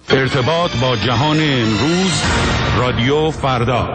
ارتباط با جهان امروز، رادیو فردا.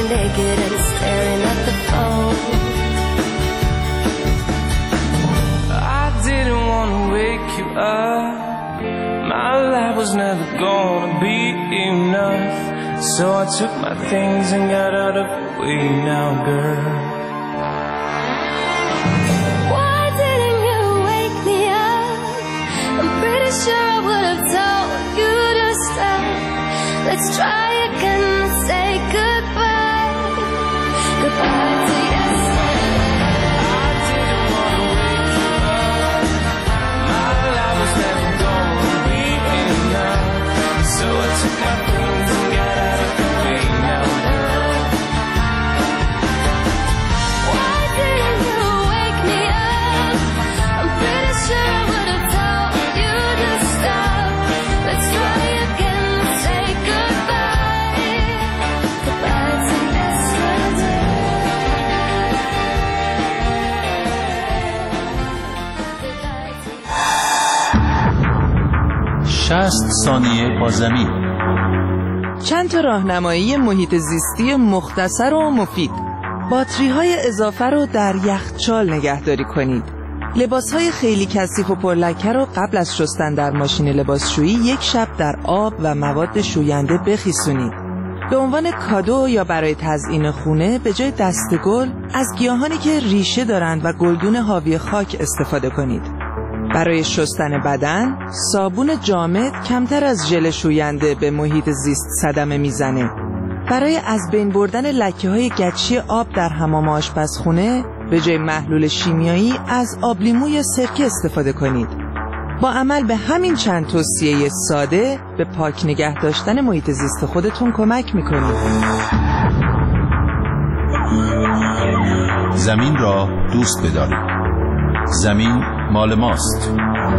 naked and staring at the phone. I didn't want to wake you up. My life was never gonna be enough. So I took my things and got out of the way now, girl. Why didn't you wake me up? I'm pretty sure I would have told you to stop. Let's try again and say goodbye. Goodbye to yesterday. I didn't want to wake you up. My life was never gonna be enough. So I took my things and got out of the way now, girl. Why didn't you wake me up? I'm pretty sure I would have told you to stop. Let's try again and say goodbye. Goodbye to yesterday. 60 ثانیه با زمین. چند تا راهنمایی محیط زیستی مختصر و مفید. باتری‌های اضافه رو در یخچال نگهداری کنید. لباس‌های خیلی کثیف و پرلکه رو قبل از شستن در ماشین لباسشویی 1 شب در آب و مواد شوینده بخیسونید. به عنوان کادو یا برای تزیین خونه به جای دسته‌گل از گیاهانی که ریشه دارند و گلدون حاوی خاک استفاده کنید. برای شستن بدن، صابون جامد کمتر از ژل شوینده به محیط زیست صدمه میزنه. برای از بین بردن لکه‌های گچی آب در حمام آشپزخونه، به جای محلول شیمیایی از آب لیمو یا سرکه استفاده کنید. با عمل به همین چند توصیه ساده به پاک نگه داشتن محیط زیست خودتون کمک میکنید. زمین را دوست بدارید. زمین مال ماست.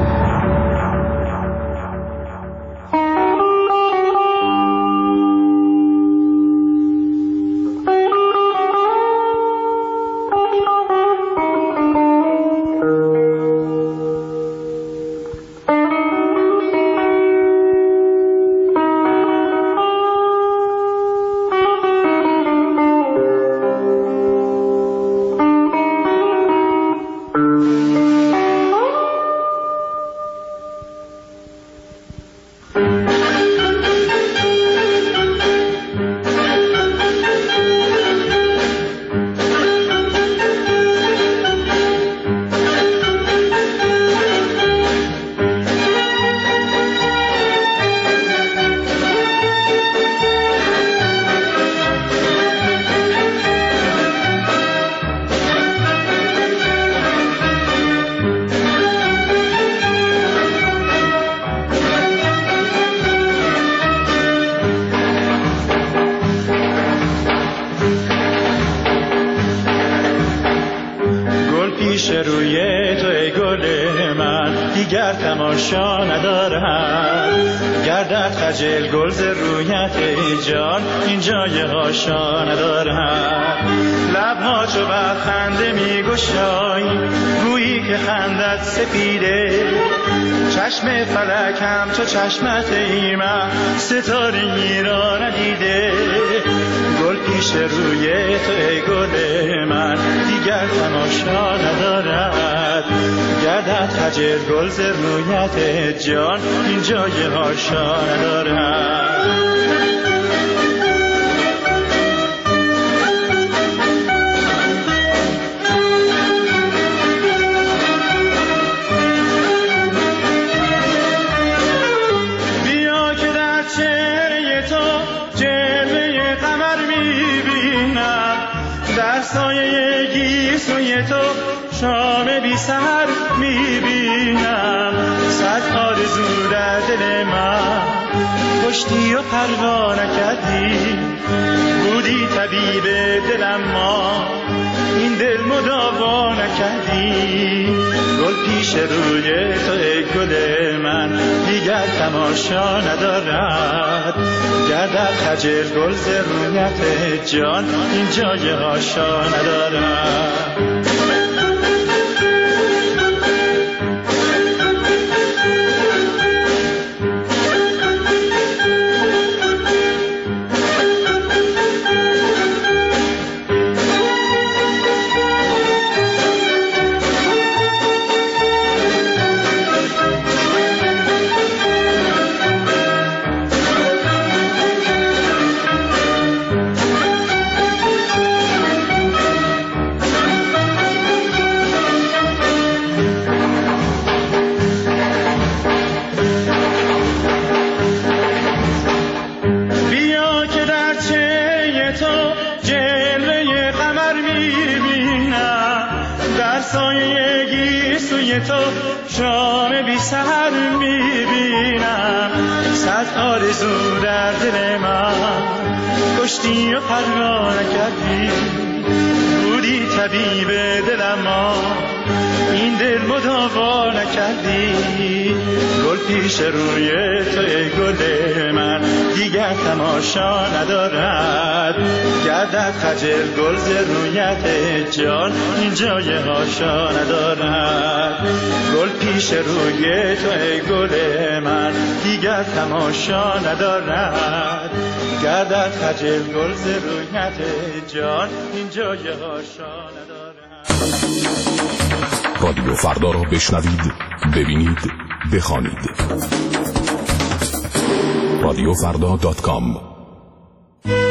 روی تو ای گل من دیگر تماشا ندارم. گردد خجل گل ز رویت ای جان این جای هاشا ندارم. لبها چو بر خنده می گشایی گویی که خندت سپیده. چشم فلکم تو چشمت ای من ستاره‌ای را ندیده. گل پیش روی تو ای گل من دیگر تماشا ندارد. گردد خجل گل ز رویت جان این جای هاشا ندارد. سایه گیسوی تو شام بی سحر میبینم. صد آرزو در دل من کشتی و پروا نکردی. بودی طبیب دلم ما این دل مداوا نکردی. گل پیش روی تو ای گل من دیگر تماشا ندارد. گردد خجل گل ز رویت جان این جای هاشا ندارد. سایگی سوی تو شام بی سر میبینم. صد آرزو در دل من کشتی و پروا نکردی، بودی طبیب دلم این دل مداوا نکردی. گل پیش روی تو ای گل من دیگر تماشا ندارد، گردد خجل گل ز رویت جان این جای هاشا ندارد. گل پیش روی تو ای گل من دیگر تماشا ندارد، گردد خجل گل ز رویت جان این جای هاشا ندارد. رادیو فردا را بشنوید، ببینید، بخوانید. رادیوفردا.com